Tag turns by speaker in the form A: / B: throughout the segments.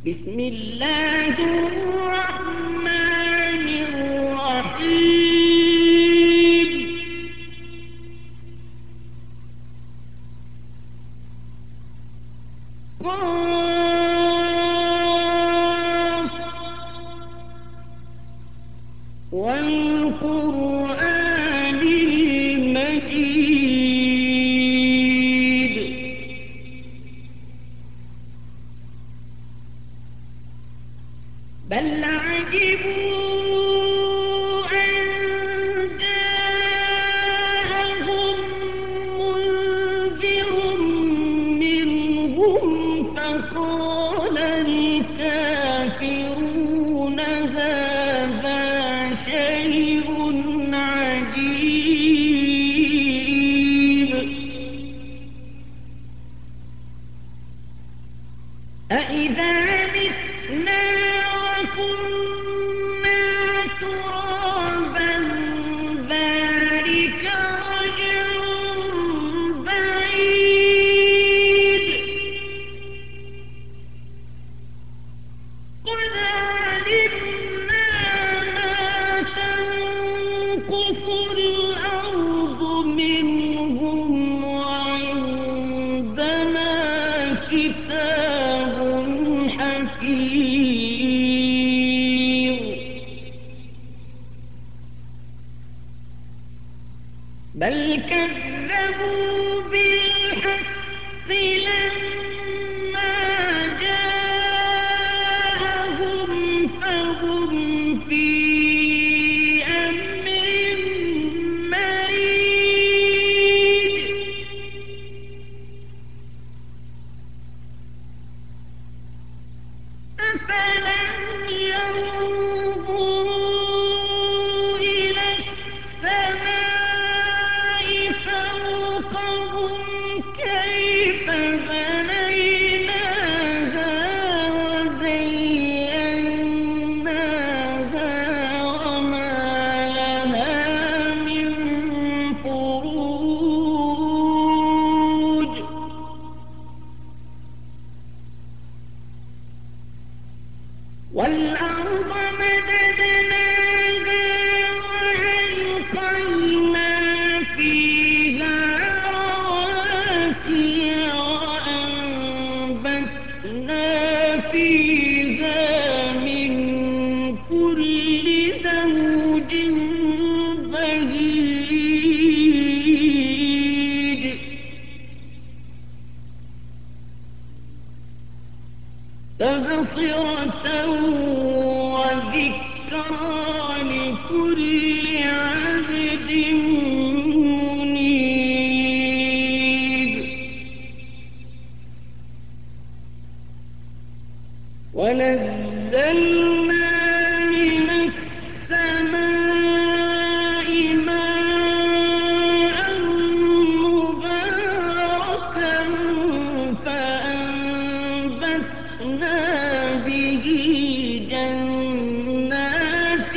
A: بسم الله الرحمن الرحيم. قاف والقرآن المجيد. بل عجبوا أن جاءهم منذر منهم فقال الكافرون هذا شيء عجيب. أإذا متنا وكنا ترابا ذلك رجع بعيد. قد علمنا ما تنقص الأرض منهم وعندنا كتاب حفيظ. بل كذبوا بالحق لما جاءهم فهم في أمر مريج. أفلم ينظروا إلى السماء فوقهم كيف بنيناها وزيناها وما لها من فروج. والأرض مددناها وألقينا فيها رواسي وأنبتنا فيها من كل زوج بهيج. تبصرة وذكرى لكل عبد منيب. ونزلنا من السماء ماء مباركا فأنبتنا به جنات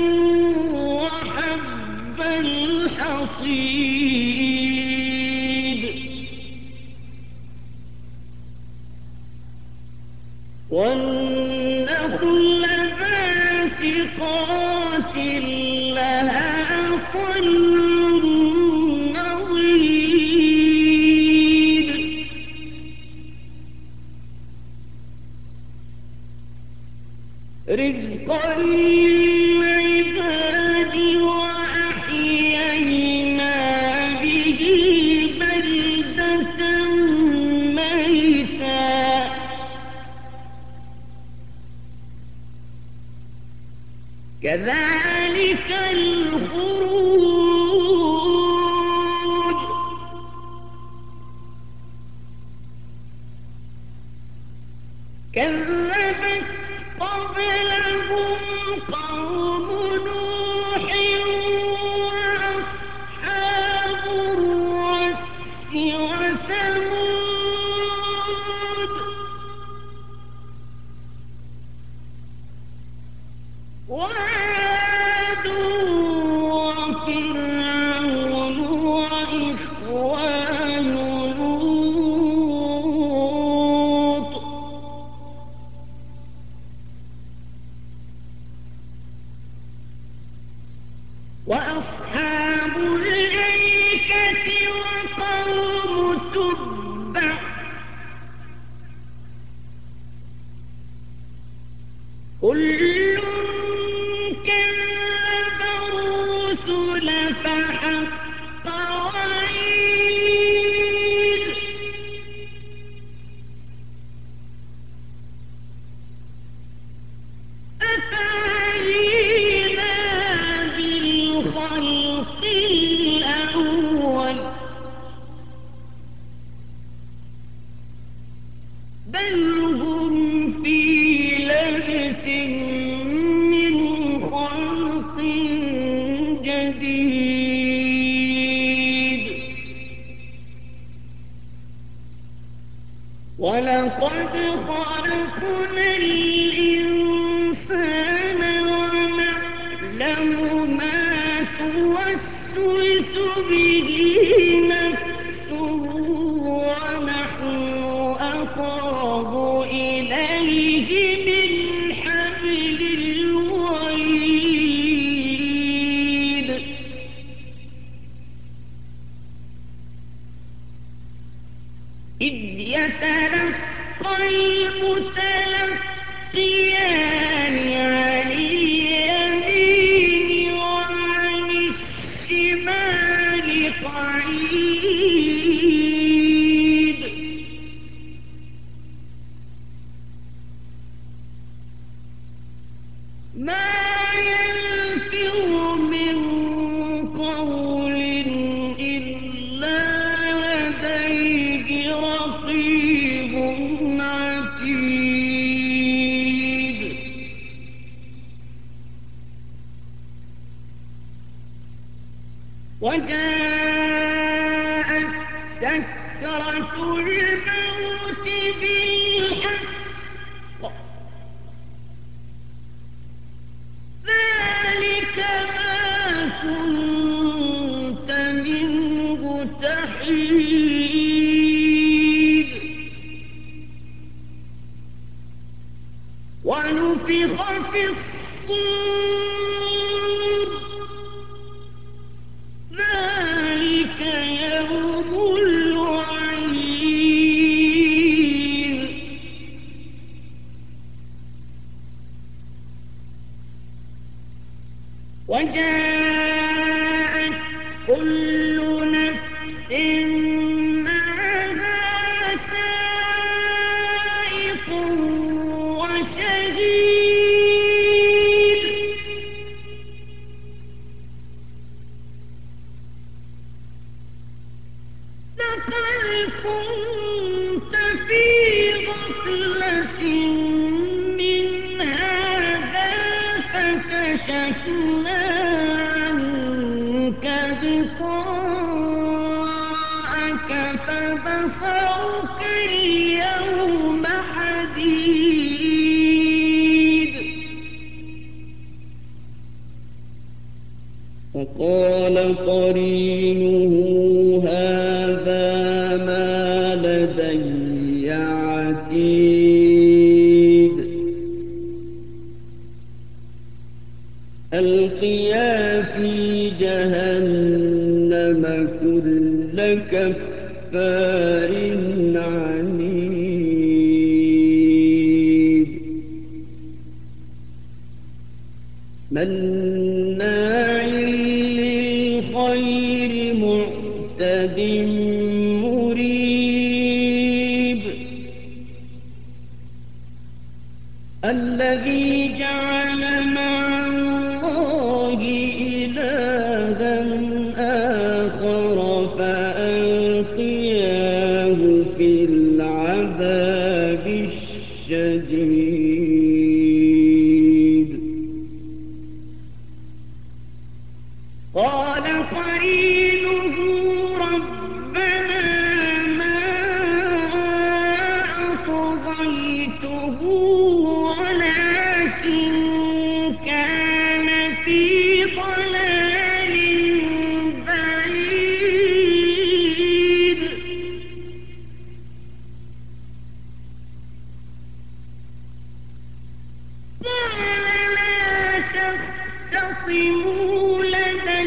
A: وحب الحصيد. والنخل باسقات لها طلع نضيد. رزقا للعباد وأحيينا به بلدة ميتا كذلك الخروج. كذبت قبلهم قوم نوح وأصحاب الرس وثمود وعاد وفرعون وإخوان لوط وأصحاب الأيكة وقوم تبع كل كذب الرسل فحق وعيد أفعينا بالخلق الأول بل هم في لبس من خلق جديد ولقد خلقنا الإنسان ونعلم ما توسوس به نفسه ونحن أقرب إليه من حبل الوريد إذ يتلقى المتلقيان عن اليمين وعن الشمال قعيد ما يلفظ من قول إلا لديه رقيب عتيد وجاءت سكرة الموت بالحق ذلك ما كنت منه تحيد ونفخ في الصور ذلك يوم الوعيد وجاءت كل نفس معها سائق وشهيد لقد كنت في غفلة من هذا فكشفنا عنك غطاءك فبصرك اليوم حديد وقال قرينه هذا ما لدي عتيد ألقيا في جهنم كل كفار عنيد مناع للخير معتد مريب الذي جعل مع الله إلها آخر فألقياه في العذاب الشديد قال قرينه ربنا ما أطغيته ولكن كان في ضلال بعيد قال لا تختصموا لدي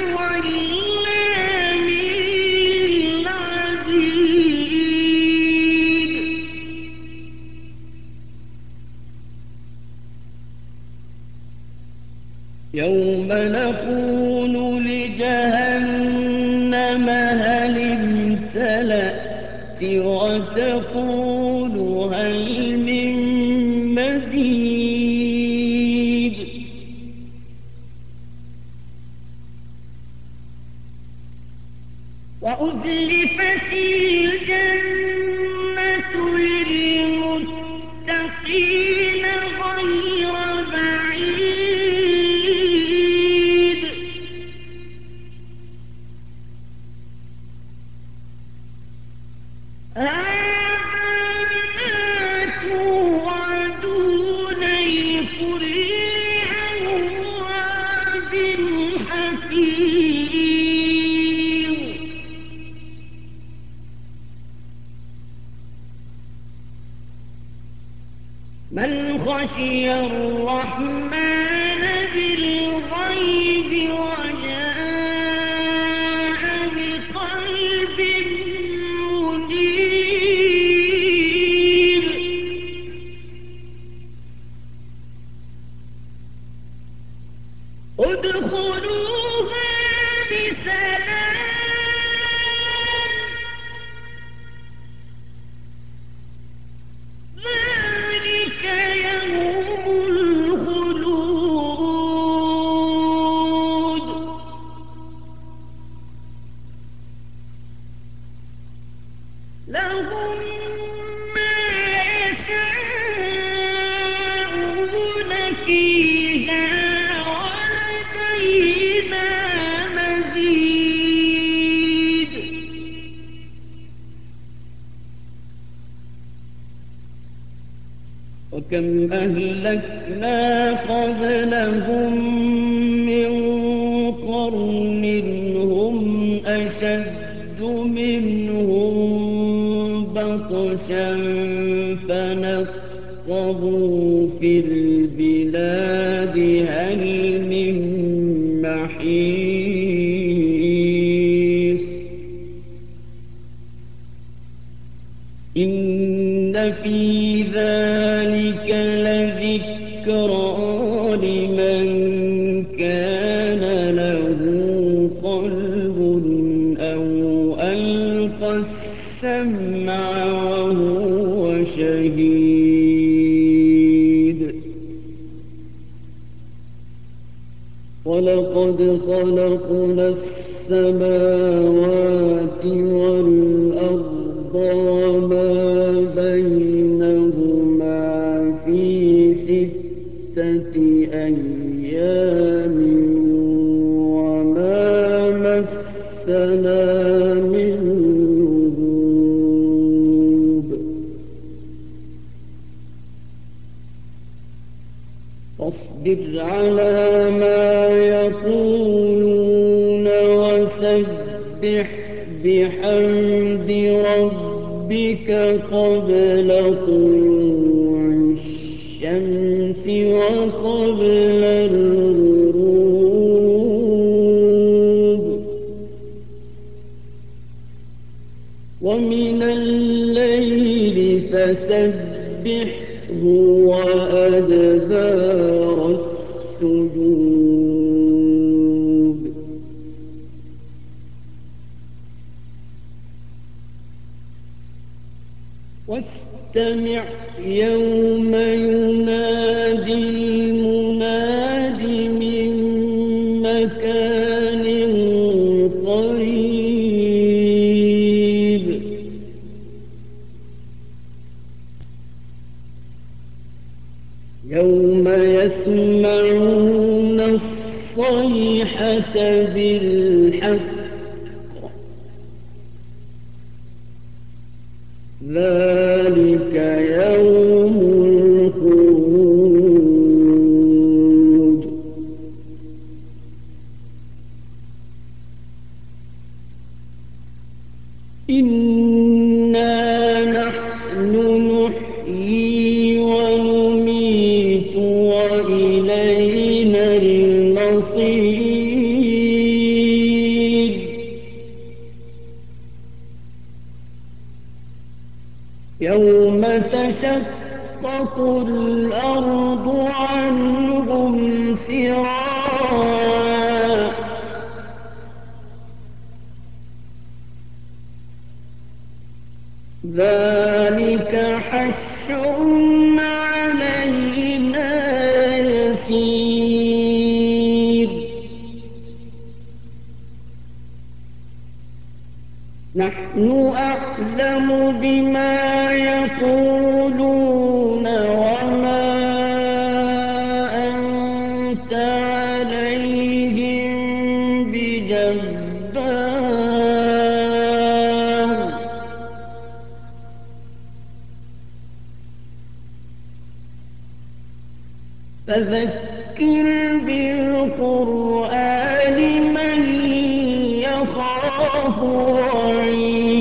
A: ظلام للعبيد يوم نقول لجهنم هل امتلأت وتقول هل من مزيد وأزلفت الجنة للمتقين غير بعيد هذا ما توعدون لكل أواب حفيظ من خشي الرحمن بالغيب وجاء بقلب منيب ادخلوها بسلام ذلك يوم الخلود لهم ما يشاءون فيها ولدينا مزيد وكم أهلكنا قبلهم من قرن هم أشد منهم بطشا فنقبوا في البلاد هل من محيص إن في ذلك لذكرى لمن كان له قلب أو ألقى السمع وهو شهيد ولقد خلقنا السماوات والأرض وما بينهما في 6 أيام وما مسنا من لغوب فاصبر على ما يقولون وسبح بحمد ربك قبل طلوع الشمس وقبل الغروب ومن الليل فسبحه وأدبار السجود واستمع يوم ينادي المناد من مكان قريب يوم يسمعون الصيحة بالحق ذلك يوم الخروج إنا نحن نحيي ونميت وإلينا المصير يوم تشقق الأرض عنهم سراعا ذلك حشر علينا يسير نحن أعلم بما يقولون وما أنت عليهم بجبار فذكر بالقرآن من يخاف وعيد